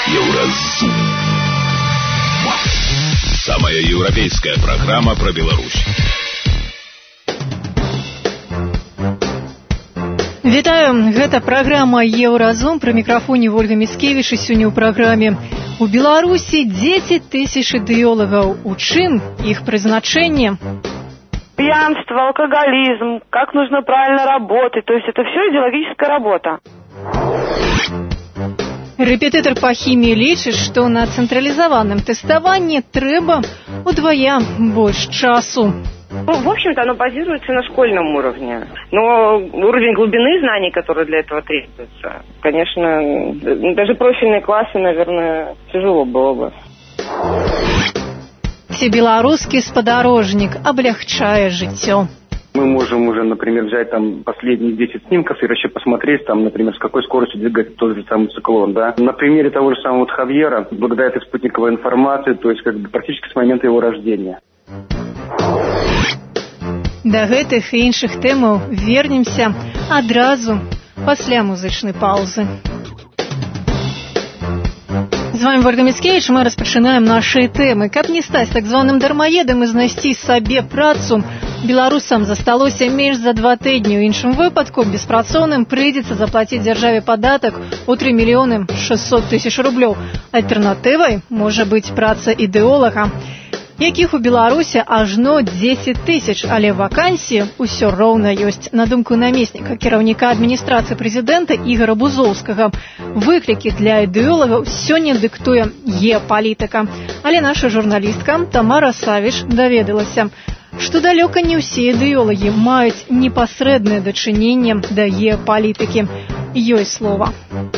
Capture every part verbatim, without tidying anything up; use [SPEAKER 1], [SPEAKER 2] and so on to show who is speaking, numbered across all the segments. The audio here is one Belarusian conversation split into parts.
[SPEAKER 1] Еўразум. Самая европейская программа про Беларусь.
[SPEAKER 2] Вітаю, гэта праграма Еўразум, пры мікрафоне Ольга Міцкевіч, і сёння ў праграме. У Беларусі дзесяць тысяч ідэолагаў. У чым іх прызначэнне?
[SPEAKER 3] Пьянство, алкоголизм, как нужно правильно работать, то есть это все идеологическая работа.
[SPEAKER 2] Рэпетытар па хіміі лічыць, што на цэнтралізаваным тэставанні трэба удвая больш часу.
[SPEAKER 3] Ну, в общем-то, оно базируется на школьном уровне. Но уровень глубины знаний, который для этого требуется, конечно, даже профильные классы, наверное, тяжело было бы.
[SPEAKER 2] Всебеларускі спадарожнік облегчае жыццё.
[SPEAKER 4] Мы можем уже, например, взять там последние десять снимков и вообще посмотреть, там, например, с какой скоростью двигается тот же самый циклон, да. На примере того же самого вот Хавьера, благодаря этой спутниковой информации, то есть как бы практически с момента его рождения.
[SPEAKER 2] Да гэтых і іншых тэмаў вернемся адразу пасля музычнай паўзы. З вами Ольга Міцкевіч, мы распачынаем нашыя тэмы. Каб не стаць так званым дармаедам і знайсці сабе працу, беларусам засталося менш за два тыдні. У іншым выпадку беспрацоўным прыйдзецца заплаціць дзяржаве падатак у тры мільёны шэсцьсот тысяч рублёў. Альтэрнатывай можа быць праца ідэолага, якіх у Беларусі ажно дзесяць тысяч, але вакансіі ўсё роўна ёсць. На думку намесніка кіраўніка адміністрацыі прэзідэнта Ігора Бузоўскага, выклікі для ідэолагаў сёння дыктуе геапалітыка. Але наша журналістка Тамара Савіч даведалася, што далёка не ўсе ідэолагі маюць непасрэднае дачыненне да геапалітыкі. Ёй слова.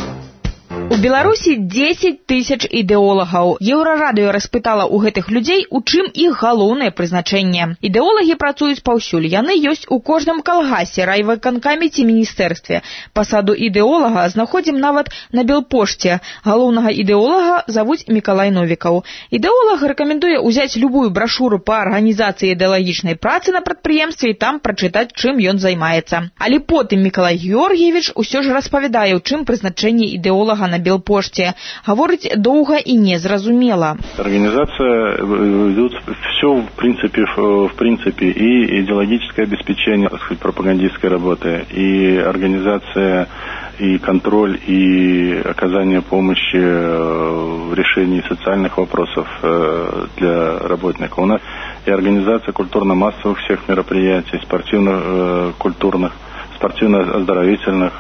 [SPEAKER 5] У Беларусі дзесяць тысяч ідэолагаў. Еўрарадыё распытала ў гэтых людзей, у чым іх галоўнае прызначэнне. Ідэолагі працуюць паўсюль. Яны ёсць у кожным калгасе, райвыканкаме ці міністэрстве. Пасаду ідэолага знаходзім нават на Белпошце. Галоўнага ідэолага завуць Мікалай Новікаў. Ідэолаг рэкамендуе ўзяць любую брашуру па арганізацыі ідэалагічнай працы на прадпрыемстве і там прачытаць, чым ён займаецца. Але потым Мікалай Георгіевіч усё ж распавядае, у чым прызначэнне ідэолага на Белпоште. Говорить долго и незразумело.
[SPEAKER 6] Организация ведет все в принципе, в принципе и идеологическое обеспечение, так сказать, пропагандистской работы, и организация, и контроль, и оказание помощи в решении социальных вопросов для работников. У нас и организация культурно-массовых всех мероприятий, спортивно-культурных, спортивно-оздоровительных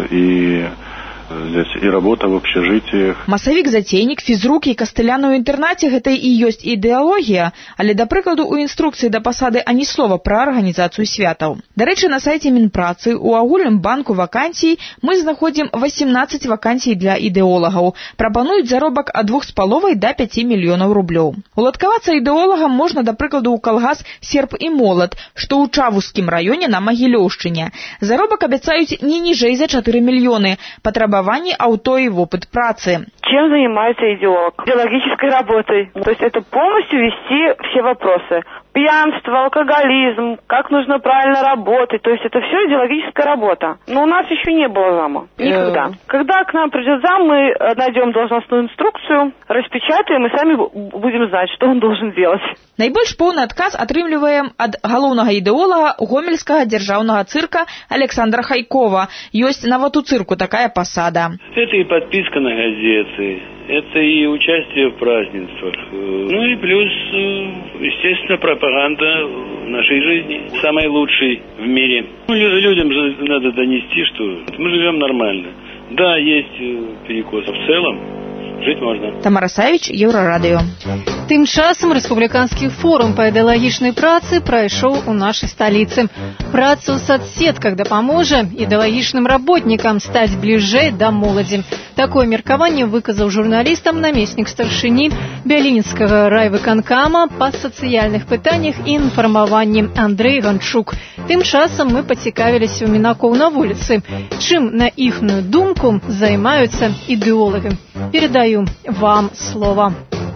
[SPEAKER 6] и здесь і работа в общежитиях. Масавік, зацейнік, фізрук і кастылян у інтэрнаце гэта і ёсць ідэалогія, але, да прыкладу, у інструкцыі да пасады ані слова пра арганізацыю святаў. Дарэчы, на сайце Мінпрацы у агульным банку вакансій мы знаходзім васемнаццаць вакансій для ідэолагаў. Прапануюць заробак ад двух з паловай да пяці мільёнаў рублёў. Уладкавацца ідэолагам можна, да прыкладу, у калгас «Серп і молат», што ў Чавускім раёне на Магілёўшчыне. Заробак абяцаюць не ніжэй за чатыры мільёны. Патрэба ауто и опыт працы.
[SPEAKER 3] Чем занимается идеолог? Идеологической работой. То есть это полностью вести все вопросы. Пьянство, алкоголизм, как нужно правильно работать. То есть это все идеологическая работа. Но у нас еще не было зама. Никогда. Когда к нам придет зам, мы найдем должностную инструкцию, распечатаем и сами будем знать, что он должен делать.
[SPEAKER 5] Найбольш поўны адказ атрымліваем ад галоўнага ідэолага гомельскага дзяржаўнага цырка Александра Хайкова. Ёсць нават у цырку такая посада.
[SPEAKER 7] Это и подписка на газеты, это и участие в празднествах. Ну и плюс, естественно, пропаганда нашей жизни. Самой лучшей в мире. Ну, людям же надо донести, что мы живем нормально. Да, есть перекос. В целом жить можно.
[SPEAKER 5] Тамара Савіч, Еўрарадыё.
[SPEAKER 2] Тым часам рэспубліканскі форум па ідэалагічнай працы прайшоў у нашай сталіцы. Праца ў сацсетках дапаможа ідэалагічным работнікам стаць бліжэй да моладзі. Такое меркаванне выказаў журналістам намеснік старшыні Бялінскага райвыканкама па сацыяльных пытаннях і інфармаванні Андрэй Ганчук. Тым часам мы пацікавіліся ў мінакоў на вуліцы, чым, на іхную думку, займаюцца ідэолагі. Передаю вам слово.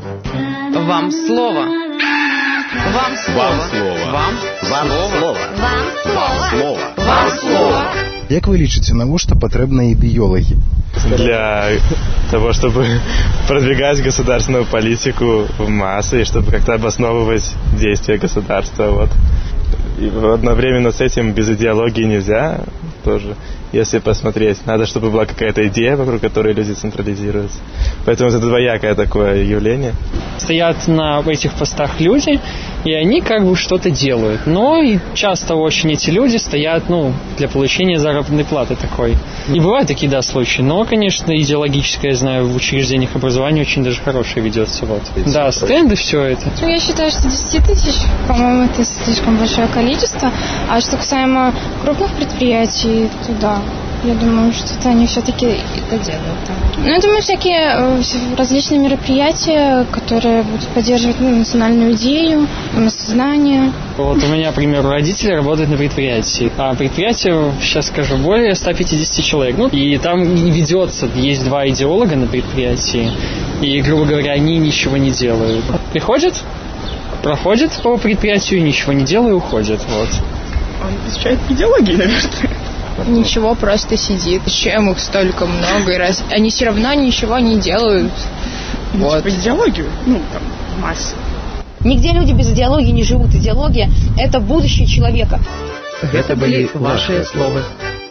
[SPEAKER 8] Вам слово. Вам слово. Вам слово. Вам слово. Вам слово. Вам слово. Вам слово.
[SPEAKER 9] Як вы лічыце, навошта патрэбныя ідэолагі?
[SPEAKER 10] Для того, чтобы продвигать государственную политику в массы, и чтобы как-то обосновывать действия государства. Вот. И одновременно с этим без идеологии нельзя тоже. Если посмотреть, надо, чтобы была какая-то идея, вокруг которой люди централизируются. Поэтому это двоякое такое явление.
[SPEAKER 11] Стоят на этих постах люди, и они как бы что-то делают. Но и часто очень эти люди стоят, ну, для получения заработной платы такой. И бывают такие, да, случаи. Но, конечно, идеологическое, я знаю, в учреждениях образования очень даже хорошее ведется. Вот. Да, стенды, все это.
[SPEAKER 12] Ну, я считаю, что десять тысяч, по-моему, это слишком большое количество. А что касаемо крупных предприятий, то да. Я думаю, что они все-таки это делают. Да. Ну, я думаю, всякие различные мероприятия, которые будут поддерживать, ну, национальную идею, самосознание.
[SPEAKER 11] Вот у меня, к примеру, родители работают на предприятии. А предприятие, сейчас скажу, более ста пятидесяти человек. Ну, и там не ведется, есть два идеолога на предприятии. И, грубо говоря, они ничего не делают. Приходят, проходят по предприятию, ничего не делают и уходят. Вот.
[SPEAKER 13] Он изучает идеологии, наверное.
[SPEAKER 12] Ничего, просто сидит. Чем их столько много? И раз они все равно ничего не делают.
[SPEAKER 13] Ну,
[SPEAKER 12] вот.
[SPEAKER 13] Типа идеологию? Ну, там, масса.
[SPEAKER 14] Нигде люди без идеологии не живут. Идеология – это будущее человека.
[SPEAKER 15] Это были ваши слова.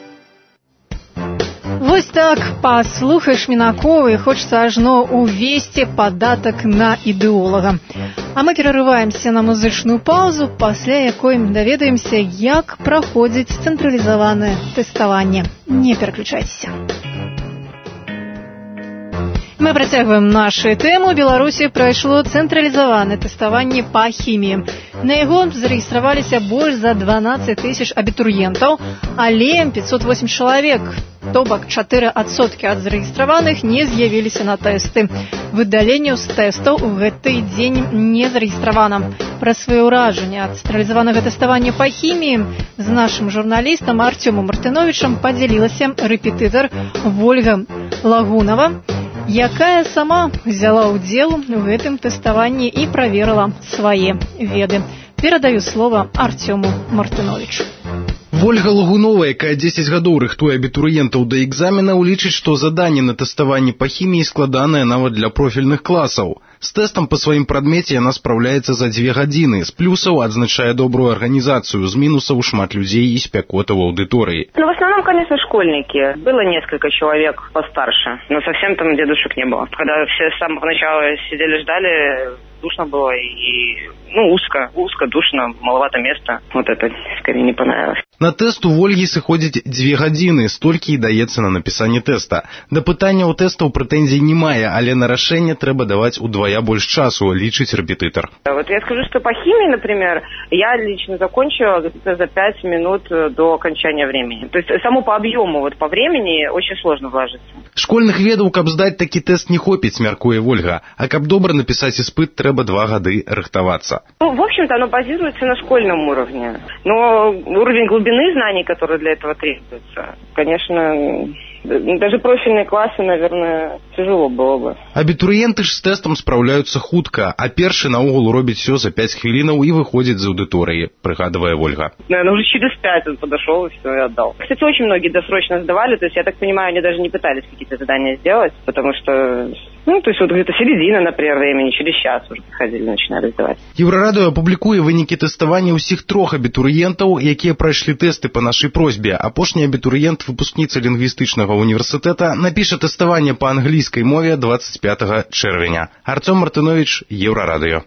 [SPEAKER 2] Вось так, паслухаеш Мінаковы, хочется ажно увесці падатак на ідэолага. А мы перарываемся на музычную паузу, пасля якой даведаемся, як праходзіць цэнтралізаванае тэставанне. Не пераключайтеся. Мы працягваем нашу тэму. Беларусі прайшло цэнтралізаванае тэставанне па хіміі. На яго зарэгістраваліся больш за дванаццаць тысяч абітурыентаў, але пятьсот восемь чалавек, то бок чатыры адсоткі ад зарэгістраваных не з'явіліся на тэсты. Выдаленняў з тэстаў у гэты дзень не зарэгістравана. Пра свае ўражанні ад цэнтралізаванага тэставання па хіміі з нашым журналістам Артёмом Мартыновічам падзялілася рэпетытар Вольга Лагунова, якая сама взяла ўдзел у гэтым тэставанні і праверыла свае веды. Перадаю слово Артёму Мартыновічу.
[SPEAKER 9] Вольга Лагунова, якая дзесяць гадоў рыхтуе абітурыентаў да экзаменаў, лічыць, што заданне на тэставанні па хіміі складанае нават для профільных класаў. З тэстам па сваім прадмеце яна спраўляецца за дзве гадзіны. З плюсаў адзначае добрую арганізацыю, з мінусаў шмат людзей і спякота ў аўдыторыі.
[SPEAKER 3] Ну, в основном, конечно, школьники. Было несколько человек постарше, но совсем там дедушек не было. Когда все с самого начала сидели, ждали, душно было и, ну, узко, узко, душно, маловато места. Вот это скорее не понравилось.
[SPEAKER 9] На тэст у Вольгі сыходзіць дзве гадзіны, столькі і даецца на напісанне тэста. Да пытання ў тэстаў прэтэнзій не мае, але на рашэнне трэба даваць удвая больш часу, лічыць рэпетытар.
[SPEAKER 3] Вот я скажу, что по химии, например, я лично закончила за пять минут до окончания времени. То есть само по объему, вот по времени очень сложно вложиться.
[SPEAKER 9] Школьных ведаў, каб здаць такі тэст, не хопіць, мяркуе Вольга. А каб добра напісаць іспыт, трэба два гады рыхтавацца.
[SPEAKER 3] Ну, в общем-то, оно базируется на школьном уровне. Но уровень глубины знаний, который для этого требуется, конечно, даже профильные классы, наверное, тяжело было бы.
[SPEAKER 9] Абітурыенты ж з тэстам спраўляюцца хутка, а першы наогул робіць все за пять хвілінаў і выходзіць з аўдыторыі, прыгадывае Вольга.
[SPEAKER 3] Наверное, уже через пять он подошел и все, и отдал. Кстати, очень многие досрочно сдавали, то есть, я так понимаю, они даже не пытались какие-то задания сделать, потому что, ну, то есть, вот где-то середина, например, времени, через час уже приходили, начинали сдавать.
[SPEAKER 9] Еўрарадыё апублікуе вынікі тэставання ўсіх трох абітурыентаў, якія прайшлі тэсты па нашай просьбе. Апошні абітурыент, выпускніца лінгвістычнага універсітэта, напіша тэставанне па англійскай мове двадцать пятого чэрвеня. Артём Мартыновіч, Еўрарадыё.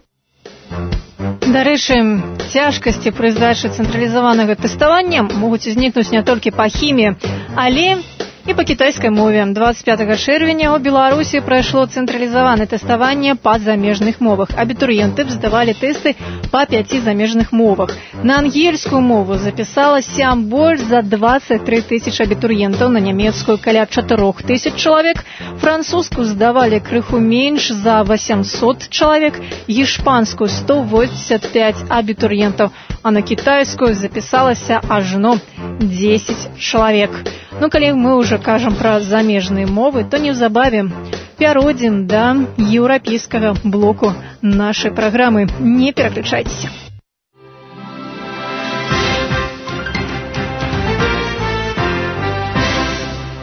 [SPEAKER 2] Дарэчы, цяжкасці пры здачы цэнтралізаванага тэставання могуць узнікнуць не толькі па хіміі, але і па кітайскай мове. двадцать пятого чэрвеня ў Беларусі прайшло цэнтралізаванае тэставанне па замежных мовах. Абітурыенты здавалі тэсты па пяці замежных мовах. На ангельскую мову запісалася больш за двадцать три тысячи абітурыентаў, на нямецкую каля чатырох тысяч чалавек, французскую здавалі крыху менш за восемьсот чалавек, іспанскую сто восемьдесят пять абітурыентаў, а на кітайскую запісалася ажно десять чалавек. Ну, калі мы ўжо кажам пра замежныя мовы, то неўзабаве пяройдзем да еўрапейскага блоку нашай праграмы. Не пераключайцеся.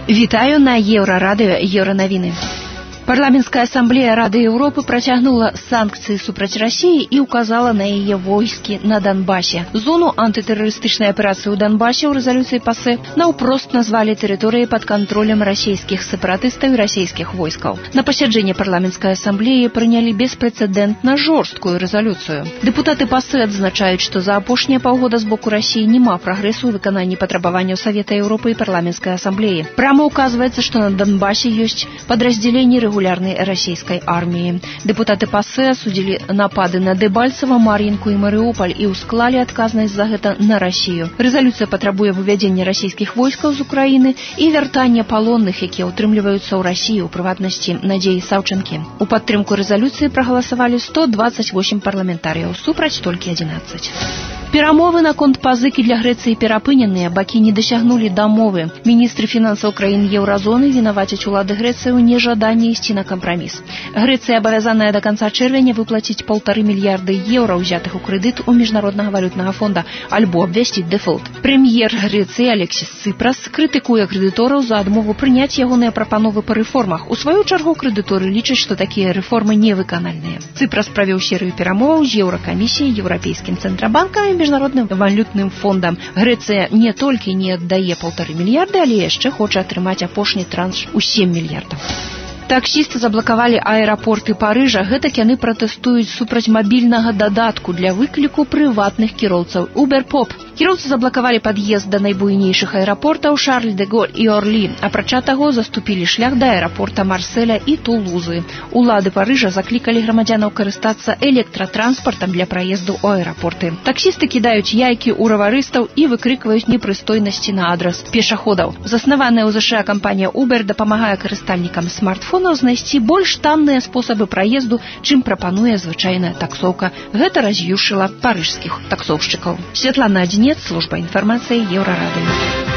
[SPEAKER 16] Вітаю на Еўрарадыё Еўранавіны. Парламенская ассамблея Рады Европы працягнула санкцыі супраць Расіі і указала на яе войскі на Донбасе. Зону антытэрарыстычнай аперацыі ў Донбасе ў рэзалюцыі ПАСЭ наўпрост назвалі тэрыторыяй пад кантролем расійскіх сепаратыстаў і расійскіх войскаў. На пасяджэнні парламенскай ассамблеі прынялі беспрэцэдэнтна жорсткую рэзалюцыю. Дэпутаты ПАСЭ адзначаюць, што за апошнія паўгода з боку Расіі няма прагрэсу ў выкананні патрабаванняў Савета Еўропы і парламенскай ассамблеі. Прама указваецца, што на Донбасе ёсць падраздзяленні рэгулярнай расійскай арміі. Дэпутаты ПАСЭ асудзілі напады на Дэбальцева, Мар'інку і Марыуполь і ўсклалі адказнасць за гэта на Расію. Рэзалюцыя патрабуе вывядзення расійскіх войскаў з Украіны і вяртання палонных, якія ўтрымліваюцца ў Расіі, у прыватнасці Надзеі Саўчанкі. У падтрымку рэзалюцыі прагаласавалі сто дваццаць восем парламентарыяў, супраць толькі адзінаццаць. Перамовы наконт пазыкі для Грэцыі перапыненыя, бакі не дасягнулі дамовы. Міністры фінансаў краін еўразоны вінавацяць улады Грэцыі ў нежаданні ісці на кампраміс. Грэцыя абавязаная да канца чэрвеня выплаціць паўтары мільярды еўра, узятых у крэдыт у міжнароднага валютнага фонда, альбо абвясціць дэфолт. Прэм'ер Грэцыі Алексіс Цыпрас крытыкуе крэдытораў за адмову прыняць ягоныя прапановы па рэформах. У сваю чаргу крэдыторы лічаць, што такія рэформы невыканальныя. Цыпрас правёў серыю перамоваў з Еўракамісіяй, Еўрапейскім цэнтрабанкам і міжнародным валютным фондам. Грэцыя не толькі не аддае паўтары мільярды, але яшчэ хоча атрымаць апошні транш у сем мільярдаў. Таксісты заблакавалі аэрапорты Парыжа, гэтак яны пратэстуюць супраць мабільнага дадатку для выкліку прыватных кіроўцаў Uber-Pop. Кіроўцы заблакавалі пад'езд да найбуйнейшых аэрапортаў Шарль-де-Голь і Орлі. Апрача таго, заступілі шлях да аэрапорта Марселя і Тулузы. Улады Парыжа заклікалі грамадзянаў карыстацца электратранспартам для праезду ў аэрапорты. Таксісты кідаюць яйкі ў раварыстаў і выкрыкваюць непрыстойнасці на адрас пешаходаў. Заснаваная ў ЗША кампанія Uber дапамагае карыстальнікам смартфона знайсці больш танныя спосабы праезду, чым прапануе звычайная таксоўка. Гэта раз'юшыла парыжскіх таксоўшчыкаў. Святлана Адзінец, служба інфармацыі Еўрарадыё.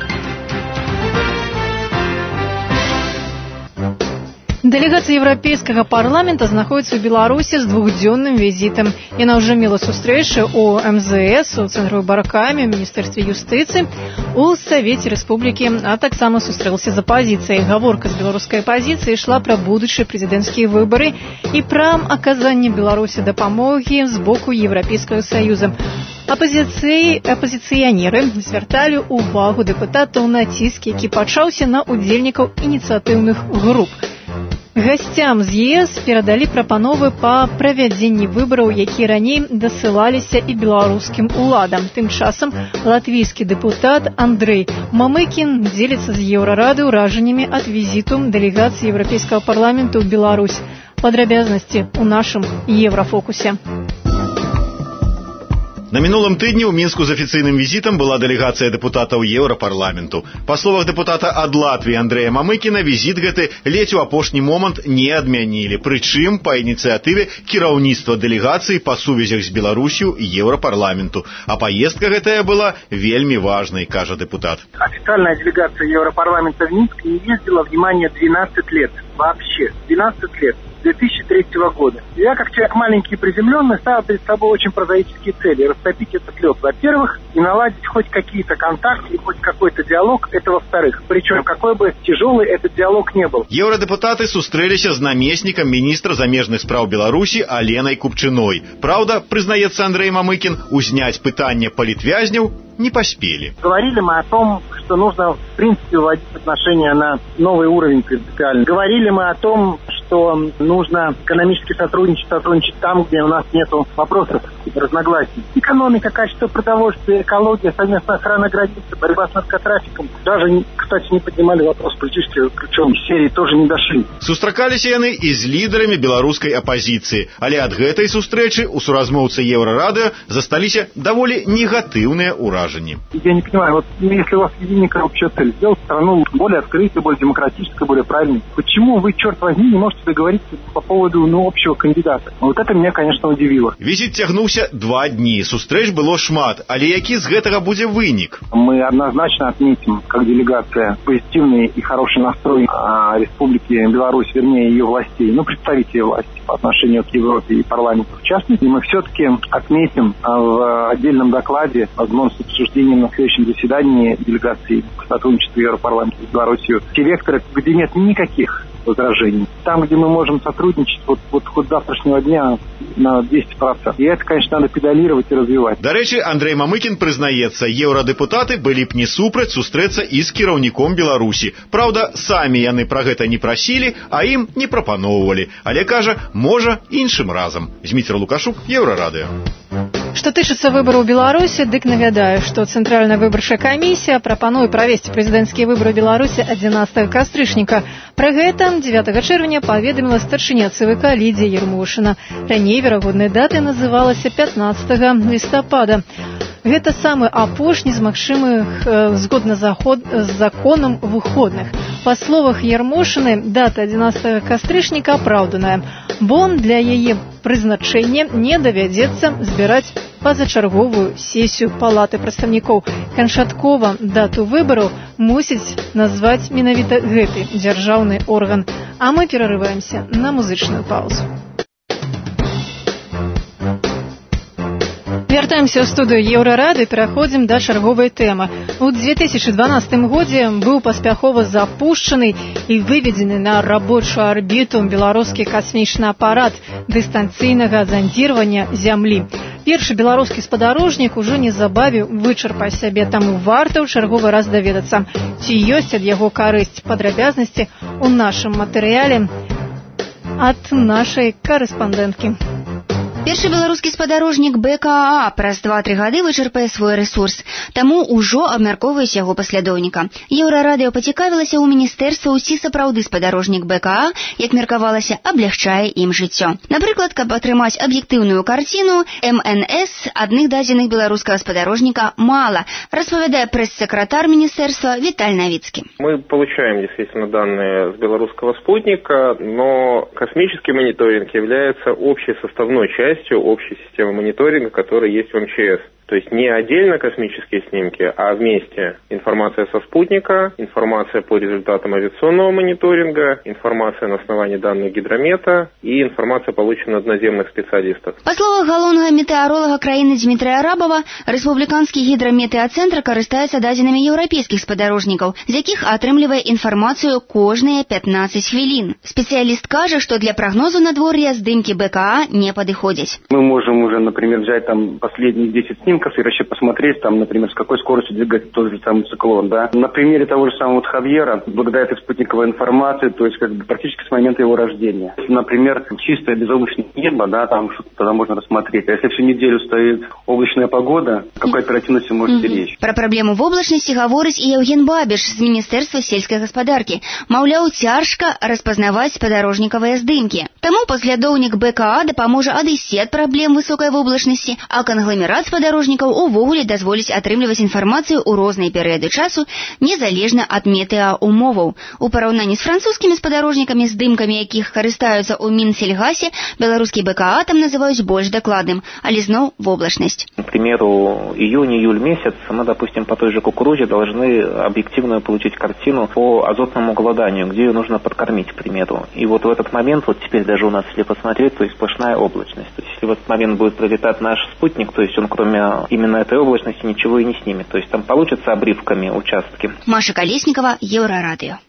[SPEAKER 2] Дэлегацыя Еўрапейскага парламента знаходіцца ў Беларусі з двухдзённым візітам. Яна ўжо мела сустрэчы ў эм зэ эс, у Цэнтры баракамі, у Міністэрстве юстыцыі, у Савеце Рэспублікі, а таксама сустрэлася з апазіцыяй. Гаворка з беларускай апазіцыі ішла пра будучыя прэзідэнцкія выбары і пра аказанне Беларусі дапамогі з боку Еўрапейскага Саюза. Апазіцыі, апазіцыянеры звярталі ўвагу дэпутатаў на ціск, які пачаўся на удзельнікаў ініцыятыўных груп. Гасцям з ЕС перадалі прапановы па правядзенні выбараў, якія раней дасылаліся і беларускім уладам. Тым часам латвійскі дэпутат Андрэй Мамыкін дзеліцца з Еўрарады ўражаннямі ад візіту дэлегацыі Еўрапейскага парламента ў Беларусь. Падрабязнасці ў нашым Еўрафокусе.
[SPEAKER 17] На мінулым тыдні ў Мінску з афіцыйным візітам была дэлегацыя дэпутатаў Еўрапарламенту. Па словах дэпутата ад Латвіі Андрэя Мамыкіна, візіт гэты ледзь у апошні момант не адмянілі. Прычым па ініцыятыве кіраўніцтва дэлегацыі па сувязях з Беларусью і Еўрапарламенту. А паездка гэтая была вельмі важнай, кажа дэпутат.
[SPEAKER 18] Официальная делегация Европарламента в Минск не ездила, внимание, двенадцать лет. Вообще. двенадцать лет. две тысячи третьего года. Я, как человек маленький и приземленный, ставил перед собой очень прозаические цели. Растопить этот лед, во-первых, и наладить хоть какие-то контакты и хоть какой-то диалог, это во-вторых. Причем, какой бы тяжелый этот диалог не был.
[SPEAKER 17] Еўрадэпутаты сустрэліся з намеснікам міністра замежных спраў Беларусі Аленай Купчыной. Праўда, прызнаецца Андрэй Мамыкін, узняць пытанне палітвязняў не поспели.
[SPEAKER 18] Говорили мы о том, что нужно, в принципе, вводить отношения на новый уровень принципиально. Говорили мы о том, что нужно экономически сотрудничать, сотрудничать там, где у нас нет вопросов, разногласий. Экономика, качество продовольствия, экология, совместная охрана границы, борьба с наркотрафиком. Даже, кстати, не поднимали вопрос политических ключом. Серии тоже не дошли.
[SPEAKER 17] Сустракаліся яны і з лідарамі беларускай апазіцыі. Але ад гэтай сустрэчы у суразмоўцы Еўрарадыё засталіся даволі негатыўныя ўражанні.
[SPEAKER 18] Я не понимаю, вот если у вас единая общая цель, сделать страну более открытой, более демократической, более правильной, почему вы, черт возьми, не можете возможности договориться по поводу ну, общего кандидата. Вот это меня, конечно, удивило.
[SPEAKER 17] Візіт цягнуўся два дні. Сустрэч было шмат, але які з гэтага будзе вынік?
[SPEAKER 18] Мы однозначно отметим, как делегация, позитивный и хороший настрой Республики Беларусь, вернее, ее властей, ну, представителей власти по отношению к Европе и парламенту в частности. И мы все-таки отметим в отдельном докладе возможность обсуждения на следующем заседании делегации по сотрудничеству Европарламента с Беларусью те векторы, где нет никаких возражений. Там, где мы можем сотрудничать, вот, вот хоть завтрашнего дня на двести процентов. И это, конечно, надо педалировать и развивать.
[SPEAKER 17] До речі, Андрей Мамыкін прызнаецца, еўрадэпутаты былі б не супраць сустрэцца і з кіраўніком Беларусі. Праўда, самі яны пра гэта не прасілі, а ім не прапаноўвалі. Але кажа, можа, іншым разам. Зміцер Лукашук, Еўрарадыё.
[SPEAKER 2] Што тычыцца выбараў у Беларусі, дык нагадаю, што Цэнтральная выбарчая камісія прапануе правесці прэзідэнцкія выбары ў Беларусі адзінаццатага кастрычніка. Пра гэта дзевятага чэрвеня паведаміла старшыня ЦВК Лідзія Ермошына. Раней верагоднай датай называлася пятнаццатага лістапада. Гэта самы апошні з магчымых згодна з законам выходных. Па словах Ермошыны, дата адзінаццатага кастрычніка апраўданая, бо для яе прызначэння не давядзецца збіраць пазачарговую сесію Палаты прадстаўнікоў. Канчаткова дату выбараў мусіць назваць менавіта гэты дзяржаўны орган. А мы перарываемся на музычную паузу. Вяртаемся ў студыю Еўрарады і пераходзім да чарговай тэмы. У две тысячы дванаццатым годзе быў паспяхова запушчаны і выведзены на рабочую арбіту беларускі касмічны апарат дыстанцыйнага зандзіравання зямлі. Першы беларускі спадарожнік ужо незабаве вычарпае сябе, таму варта ў чарговы раз даведацца, ці ёсць ад яго карысць. Падрабязнасці ў нашым матэрыяле ад нашай карэспандэнткі.
[SPEAKER 19] Першы беларускі спадарожнік БКА праз два-тры гады вычарпае свой рэсурс, таму ўжо абмяркоўваюць яго паслядоўніка. Еўрарадыё пацікавілася ў міністэрства, ці сапраўды спадарожнік БКА, як меркавалася, аблягчае ім жыццё. Напрыклад, каб атрымаць аб'ектыўную карціну, эм эн эс адных дадзеных беларускага спадарожніка мала, распавядае прэс-сакратар министерства Виталий Новицкий.
[SPEAKER 20] Мы получаем действительно данные с белорусского спутника, но космический мониторинг является общей составной частью общей системы мониторинга, которая есть в эм че эс. То есть не отдельно космические снимки, а вместе информация со спутника, информация по результатам авиационного мониторинга, информация на основании данных гидромета и информация, полученная от наземных специалистов.
[SPEAKER 19] По словах галоўнага метэаролага краіны Дмітрия Арабова, рэспубліканскі гідраметэацэнтр карыстаецца дадзенымі еўрапейскіх спадарожнікаў, з якіх атрымлівае інфармацыю кожныя пятнадцать хвілін. Специалист кажа, что для прогнозу надвор'я здымкі БКА не падыходзяць.
[SPEAKER 4] Мы можем уже, например, взять там последние десять снимков и вообще посмотреть, там, например, с какой скоростью двигается тот же самый циклон, да. На примере того же самого вот Хавьера, благодаря этой спутниковой информации, то есть как бы практически с момента его рождения. Если, например, чистое безоблачное небо, да, там что-то тогда можно рассмотреть. А если всю неделю стоит облачная погода, о какой оперативности может идти речь?
[SPEAKER 19] Про праблему в облачности гаворыць і Евген Бабіш з Міністэрства сельскай гаспадаркі. Маўляў, цяжка распазнаваць спадарожнікавыя здымкі. Таму паслядоўнік БКА дапаможа адысці ад праблем высокай воблачнасці, а кангламерат спадарожнікаў увогуле дазволіць атрымліваць інфармацыю ў розныя перыяды часу, незалежна ад метэаумоваў. У параўнанні з французскімі спадарожнікамі, здымкамі якіх карыстаюцца ў Мінсельгасе, беларускі БКА там называюць больш дакладным, але зноў воблачнасць.
[SPEAKER 21] К примеру, июнь-июль месяц мы, допустим, по той же кукурузе должны объективно получить картину по азотному голоданию, где ее нужно подкормить, к примеру. И вот в этот момент, вот теперь даже у нас, если посмотреть, то есть сплошная облачность. То есть если в этот момент будет пролетать наш спутник, то есть он кроме именно этой облачности ничего и не снимет. То есть там получится обрывками участки.
[SPEAKER 19] Маша Колесникова, Еўрарадыё.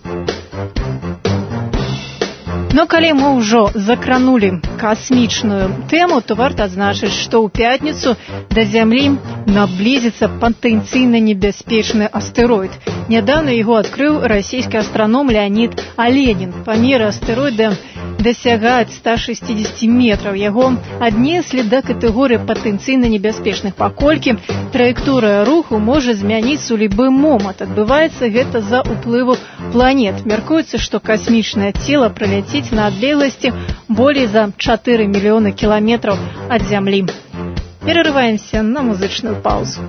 [SPEAKER 2] Но калі мы ўжо закранули касмічную тэму, то варта адзначыць, што ў пятніцу да зямлі наблізіцца патэнцыйна небяспечны астэроід. Нядаўна яго адкрыў расійскі астраном Леонид Оленин. Памеры астэроіда дасягаюць ста шестьдесят метраў. Яго аднеслі да катэгорыі патэнцыйна небяспечных, паколькі траекторыя руху можа змяніцца ў любы момант. Адбываецца гэта за ўплыву планет. Мяркуецца, што касмічнае цела праляціць на адлегласці болей за чатыры мільёны кіламетраў ад зямлі. Перарываемся на музычную паузу.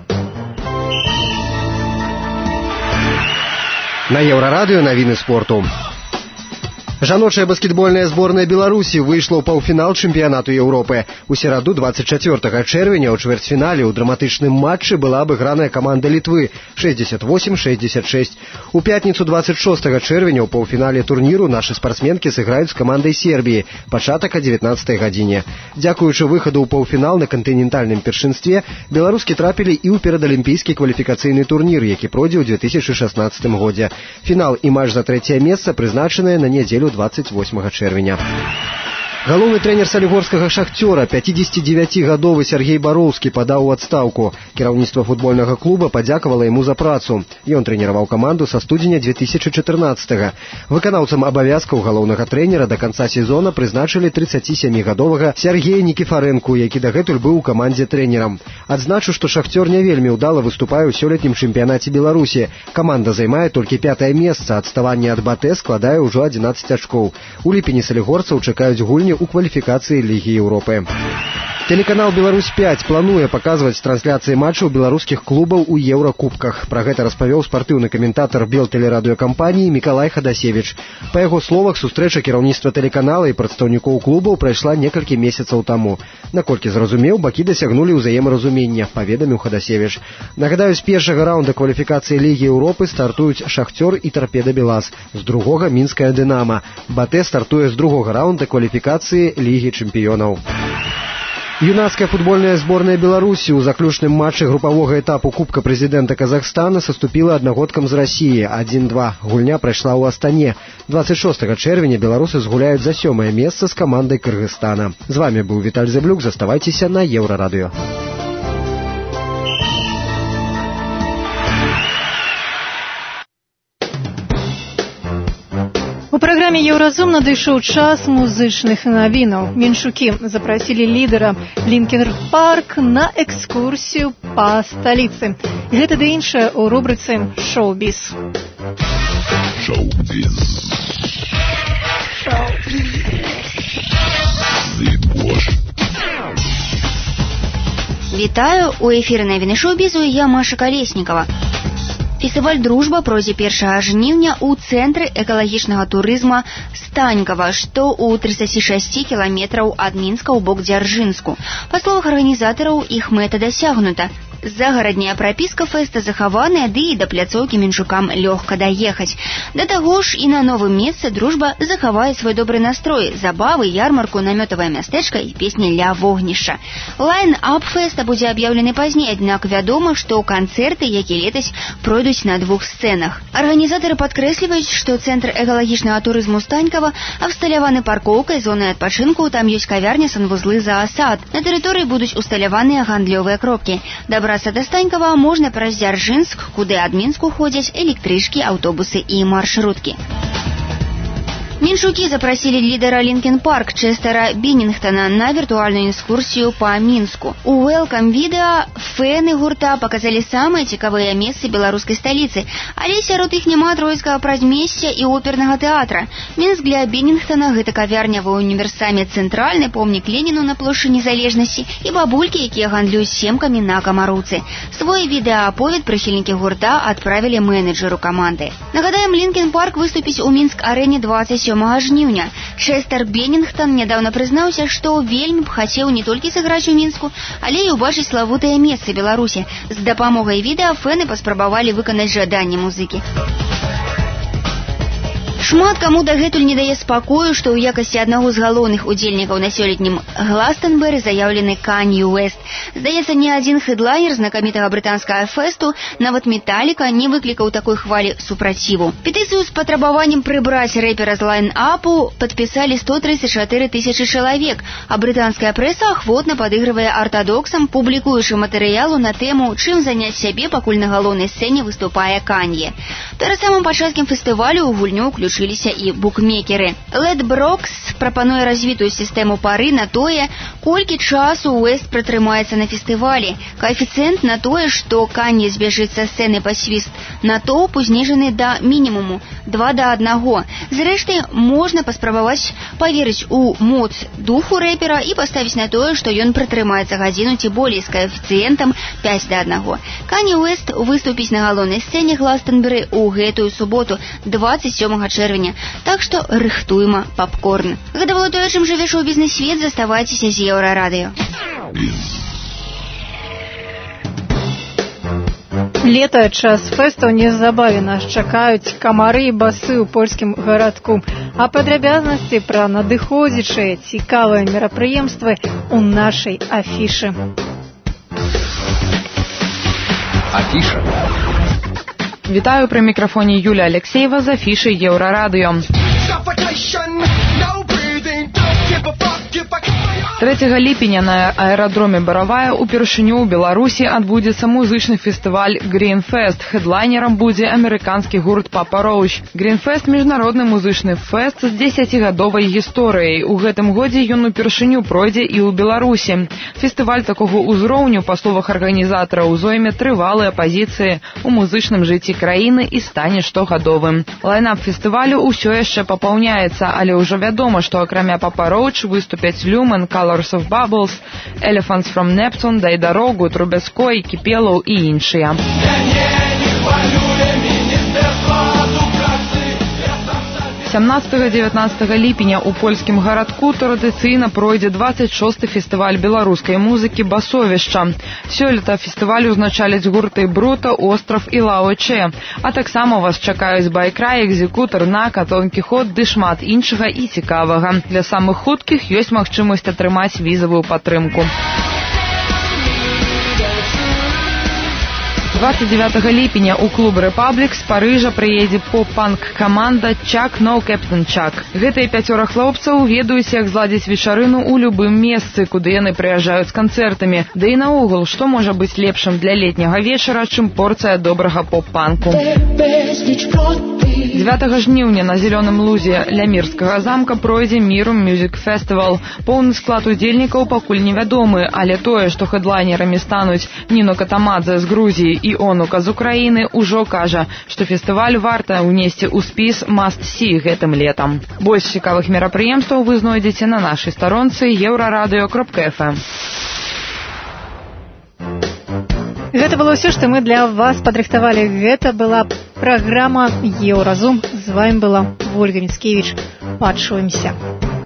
[SPEAKER 15] На Еўрарадыё навіны спорту.
[SPEAKER 1] Жаночая баскетбольная сборная Беларусі выйшла ў паўфінал чэмпіянату Еўропы. У сераду двадцать четвёртага чэрвеня ў чвэрцьфінале ў драматычным матчы была абыграная каманда Літвы шестьдесят восемь шестьдесят шесть. У пятніцу двадцать шостага чэрвеня ў паўфінале турніру нашы спартсменкі сыграюць з камандай Сербіі. Пачатак о дзевятнаццатай гадзіне. Дзякуючы выхаду ў паўфінал на кантынентальным першынстве, беларускі трапілі і ў перадалімпійскі кваліфікацыйны турнір, які пройдзе ў две тысячы шаснаццатым годзе. Фінал і матч за трэцяе месца прызначаныя на нядзелю двадцать восьмага чэрвеня. Галоўны трэнер салігорскага «Шахтёра» пяцідзесяцідзевяцігадовы Сергей Бароўскі падаў у адстаўку. Кіраўніцтва футбольнага клуба падзякавала яму за працу. Ён трэніраваў каманду са студзеня две тысячы чатырнаццатага. Выканаўцам абавязкаў галоўнага трэнера да канца сезона прызначылі трыццацісямігадовага Сергея Нікіфарэнку, які дагэтуль быў у камандзе трэнерам. Адзначу, што «Шахтёр» не вельмі ўдала выступае ў сёлетнім чэмпіянаце Беларусі. Каманда займае толькі пятае месца, адставанне ад БАТЭ складае ўжо адзінаццаць ачкоў. У ліпені салігорцаў чакаюць гульні у кваліфікацыі Лігі Еўропы. Телеканал «Беларусь пять» плануе паказваць трансляцыі матчаў беларускіх клубаў у еўракубках. Пра гэта распавёў спартыўны каментатар белтэлерадыёкампаніі Мікалай Хадасевіч. Па яго словах, сустрэча кіраўніцтва тэлеканала і прадстаўнікоў клубаў прайшла некалькі месяцаў таму. Наколькі зразумеў, бакі дасягнулі ўзаемаразумення, паведаміў Хадасевіч. Нагадаю, з першага раунда кваліфікацыі Лігі Еўропы стартуюць «Шахтёр» і «Торпеда Белаз», з другога «Мінская Дынама». БАТЭ стартуе з другога раунда кваліфікацыі Лігі чэмпіёнаў. Юнацкая футбольная сборная Беларусі ў заключным матчы групавога этапу Кубка прэзідэнта Казахстана саступіла аднагодкам з Расіі адзін два. Гульня прайшла ў Астане. двадцать шостага чэрвеня беларусы згуляюць за сёмае месца з камандай Кыргызстана. З вами быў Віталь Зэблюк. Заставайцеся на Еўрарадыё.
[SPEAKER 2] У праграме «Еўразум» надышоў час музычных навінаў. Меншукі запрасілі лідара Лінкін Парк на экскурсію па сталіцы. Гэта ды іншае ў рубрыцы «Шоу-біз».
[SPEAKER 22] Шоу-біз.
[SPEAKER 19] Вітаю, у эфіры навіны шоу-бізу я Маша Калеснікава. Фестываль «Дружба» пройдзе першага жніўня ў цэнтры экалагічнага турызма Станькава, што ў тридцати шести кіламетраў ад Мінска ў бок Дзяржынску. Па словах арганізатараў, іх мэта дасягнута. Загарадняя прапіска фэста захаваная, ды і да пляцоўкі меншукам лёгка даехаць. Да таго ж і на новым месцы «Дружба» захавае свой добры настрой, забавы, ярмарку, намётавае мястэчка і песні ля вогнішча. Лайн-ап фэста будзе аб'яўлены пазней, аднак вядома, што канцэрты, які летась, пройдуць на двух сцэнах. Арганізатары падкрэсліваюць, што цэнтр экалагічнага турызму Станькава абсталяваны паркоўкай, зонай адпачынку, там ёсць кавярня, санвузлы, заасад. На тэрыторыі будуць усталяваныя гандлёвыя кропкі. Добрацца да Станькава можна праз Дзяржынск, куды ад Мінску ходзяць электрычкі, аўтобусы і маршруткі. Меншукі запрасілі лідара Лінкін Парк Честера Беннінгтона на віртуальную экскурсію па Мінску. У вэлкам-відэа фэны гурта паказалі самыя цікавыя месцы беларускай сталіцы, але сярод іх няма троіцкага прадмесця і опернага тэатра. Мінск для Беннінгтона — гэта кавярня ва універсаме Цэнтральны, помнік Леніну на плошчы Незалежнасці і бабулькі, якія гандлююць семкамі на Камаруцы. Свой відэааповед прыхільнікі гурта адправілі менеджеру каманды. Нагадаем, Лінкін Парк выступіць у Мінск-арэне двадцать сёмага жніўня. Честер Беннінгтон нядаўна прызнаўся, што вельмі б хацеў не толькі сыграць у Мінску, але і ўбачыць славутыя месцы Беларусі. З дапамогай відэа фэны паспрабавалі выканаць жаданне музыкі. Шмат каму дагэтуль не дае спакою, што ў якасці аднаго з галоўных удзельнікаў на сёлетнім Гластенберы заяўлены Канье Уэст. Здаецца, ні адзін хедлайнер знакамітага брытанскага фэсту, нават Металліка, не выклікаў такой хвалі супраціву. Петыцыю з патрабаваннем прыбраць рэпера з лайн-апу падпісалі сто тридцать четыре тысячы чалавек, а брытанская прэса ахвотна падыгрывае артадоксам, публікуючы матэрыялу на тэму «Чым заняць сябе, пакуль на галоўнай сцэне выступае Канье». Перад самым пачаткам фестывалю ў гульню ўключыліся і букмекеры. Лед Брокс прапануе развітую сістэму пары на тое, колькі часу Уэст пратрымаецца на фестывалі. Коэфіцыент на тое, што Канье збяжыць са сцэны па свіст натоўпу, зніжаны да мінімуму два да аднаго. Зрэшты, можна паспрабаваць паверыць у моц духу рэпера і паставіць на тое, што ён пратрымаецца гадзіну ці болей з коэфіцыентам пяць да аднаго. Канье Уэст выступіць на галоўнай сцэне Гластонберы ў гэтую суботу, дваццаць сёмага чэрвеня. Так што рыхтуйма папкорн. Гэта было тое, чым жыве шоу-бізнес-свет. Заставайцеся з Еўрарадыё.
[SPEAKER 2] Лета, час фэстаў, неўзабаве нас чакаюць камары і басы ў польскім гарадку. А падрабязнасці пра надыходзячыя цікавыя мерапрыемствы ў нашай афішы.
[SPEAKER 6] Афіша.
[SPEAKER 8] Вітаю, пры мікрафоне Юля Алексеева з афішы Еўрарадыё. трэцяга ліпеня на аэрадроме Баравая упершыню ў Беларусі адбудзецца музычны фестываль Грінфест. Хедлайнерам будзе амерыканскі гурт Папа Роуч. Грінфест – міжнародны музычны фэст з дзесяцігадовай гісторыяй. У гэтым годзе ён упершыню пройдзе і ў Беларусі. Фестываль такога ўзроўню, па словах арганізатараў, зойме трывалыя пазіцыі ў музычным жыцці краіны і стане штогадовым. Лайнап фестывалю ўсё яшчэ папаўняецца, але ўжо вядома, што акрамя Папа Роуч выступяць Люмен, Colors of Bubbles, Elephants from Neptune, Дай дарогу, Трубецкой, Кіпелаў і іншыя. сямнадцатага-дзевятнаццатага ліпеня ў польскім гарадку традыцыйна пройдзе дваццаць шосты фестываль беларускай музыкі «Басовішча». Сёлета фестываль узначаляць гурты «Брута», «Остров» і «Лаочэ». А таксама вас чакаюць «Байкрай», «Экзекутар», «Нака», «Дон Кіхот» ды шмат іншага і цікавага. Для самых хуткіх ёсць магчымасць атрымаць візавую падтрымку. двадцать девятого ліпеня ў клуб «Рэпаблік» з Парыжа прыедзе поп-панк-каманда «Чак No Captain Чак». Гэтыя пяцёра хлопцаў ведаюць, як зладзіць вечарыну ў любым месцы, куды яны прыязджаюць з канцэртамі. Да і наогул, што можа быць лепшым для летняга вечара, чым порцыя добрага поп-панку. дзевятага жніўня на зялёным лузе Лямірскага замка пройдзе «Мірум Мюзік Фестывал». Поўны склад удзельнікаў пакуль невядомы, але тое, што хедлайнерамі стануць Ніно Катамадзе з Грузіі і Онука з Украіны, ужо кажа, што фестываль варта ўнесці ў спіс must-see гэтым летам. Больш цікавых мерапрыемстваў вы знойдзеце на нашай старонцы еўрарадыё кропка эф эм.
[SPEAKER 2] Гэта было ўсё, што мы для вас падрыхтавалі. Гэта была праграма «Еўразум». З вами была Ольга Міцкевіч. Пачуемся.